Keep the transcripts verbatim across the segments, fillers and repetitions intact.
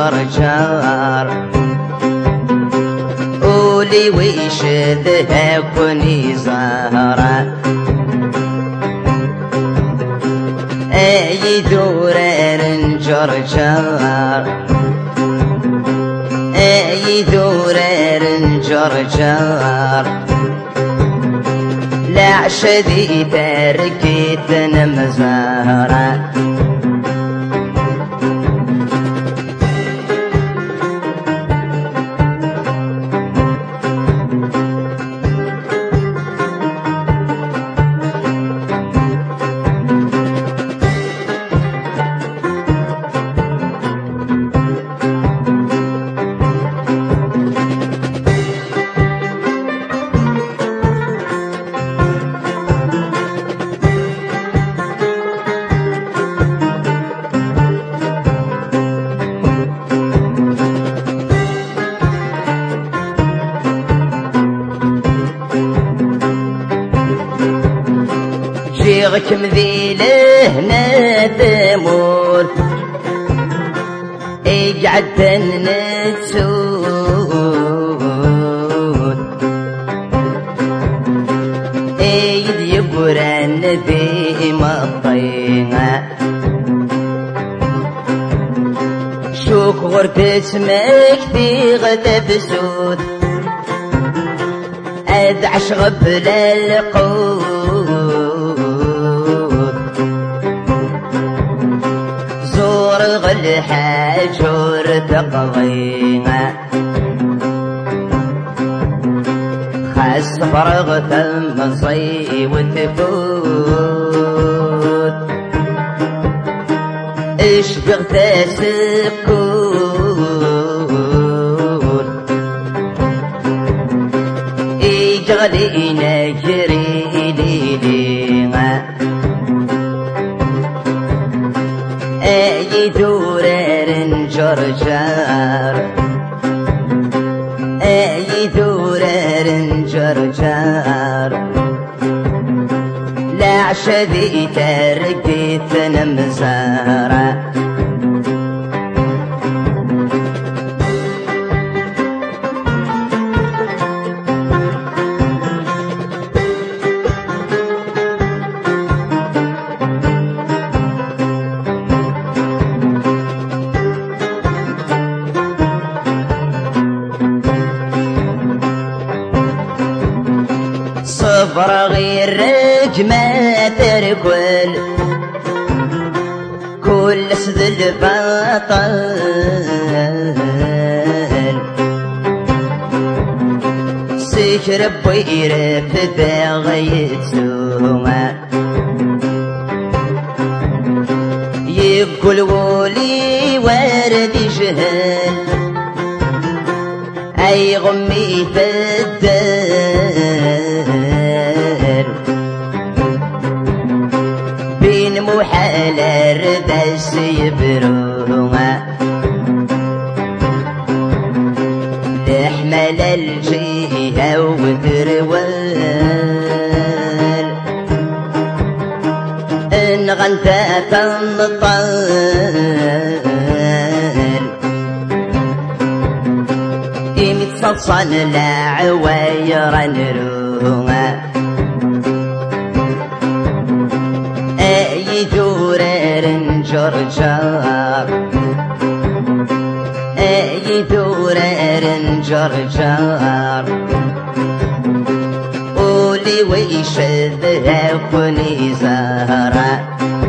جرجار قولي ويش ذهبني زهرة اي دوران جرجار اي دوران جرجار لا عشدي تركتنا مزهرة شيخك مذيله ندمور اقعد تنسود ايد يبرن ذي مطينا شوك غرت اسمك في غدا بسود ادعش غبل القود الحجور تقضينا خاس فرغت المصي وتفوت ايش بغت سكوت اجغلينا جري لينا اي دوران جرجار اي دوران جرجار لا عشدي تركتنا مزهرة صبر غير رجمة تركل كل سد البطل سكر بوير بباغي تسوما يقول ولي ورد جهل اي غمي في الدار بين محال الردس يبروما تحمل الجهة وتروال ان غنتا تنطال صلصل لا عوير نروما اي دورار جرجار اي دورار جرجار قولي ويش ذهبني زهرة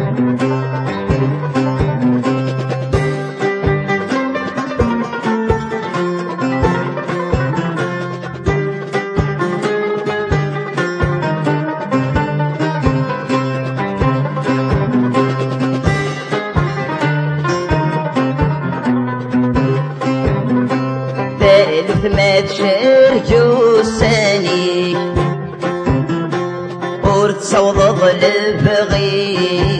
ما تشرجو الساني ورتصوض البغي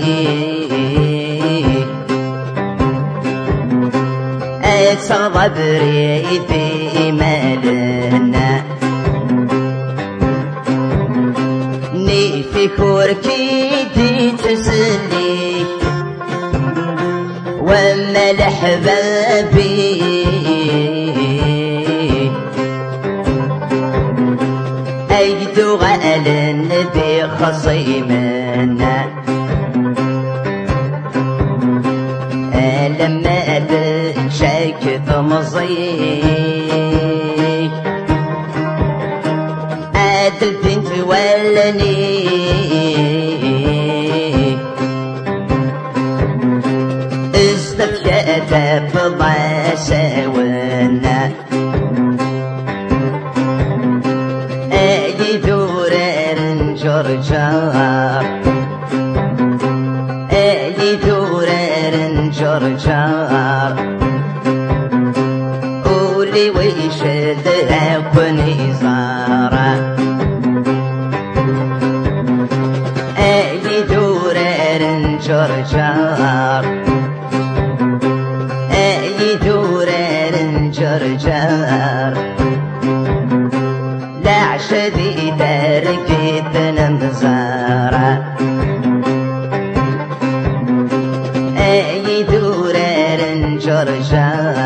اتصغى بريدي مالنا نيفي كوركي دي تسلي وما لحبابي أيدو غال النبي خصيمنا لما شاك تمزيك عاد البنت ولني استفشأت بضع ساونا اجي دورار جرجار اجي دورار جرجار قولي ويش ذهب نزارة اجي دورار جرجار اجي دورار جرجار لا عشدي تركت نمزارة اي دورار جرجار